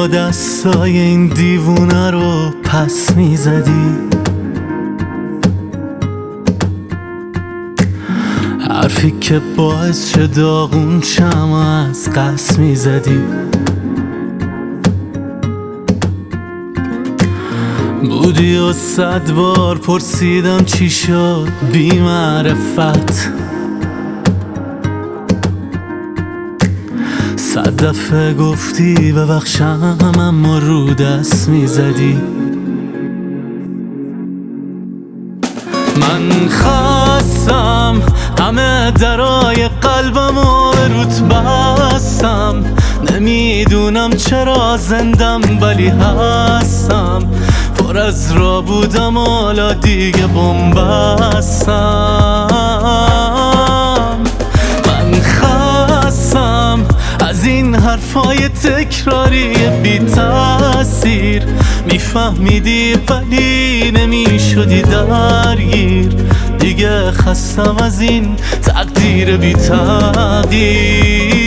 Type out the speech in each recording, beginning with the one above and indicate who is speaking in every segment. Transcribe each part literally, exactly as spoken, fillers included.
Speaker 1: با دستای این دیوونه رو پس میزدی، حرفی که باعث شد داغون شم از قصد میزدی. بودی و صد بار پرسیدم چی شد بی معرفت، صد دفعه گفتی ببخشم اما رو دست میزدی. من خواستم همه درای قلبم و روت بستم، نمیدونم چرا زندم ولی هستم، پر از را بودم حالا دیگه بنبستم. من خواستم از این حرفای تکراری بی تأثیر میفهمیدی ولی نمیشدی درگیر، دیگه خستم از این تقدیر بی تغییر.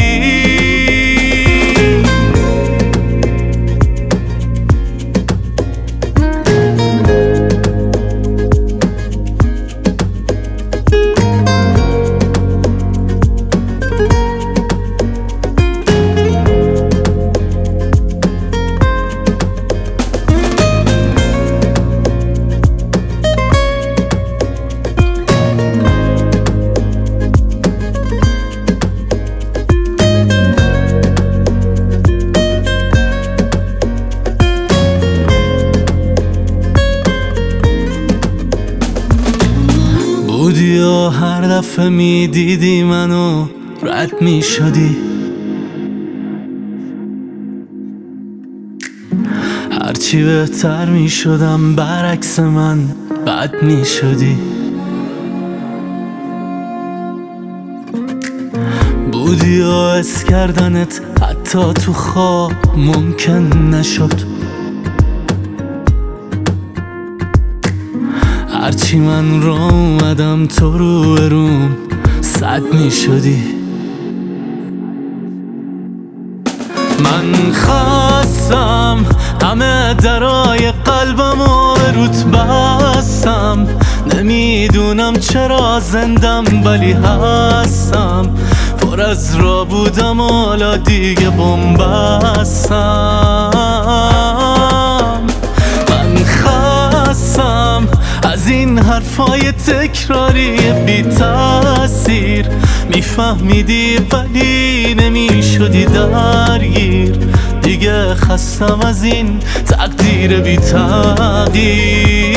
Speaker 1: بودی و هر دفعه می دیدی منو رد می شدی، هرچی بهتر می شدم برعکس من بد می شدی. بودی و حس کردنت حتی تو خواب ممکن نشد، هرچی من را اومدم تو رو روم صد می شدی. من خواستم همه درای قلبم و روت بستم، نمیدونم چرا زندم ولی هستم، پر از را بودم حالا دیگه بنبستم. من خواستم از این حرفای تکراری بی تأثیر میفهمیدی ولی نمیشدی درگیر، دیگه خستم از این تقدیر بی تغییر.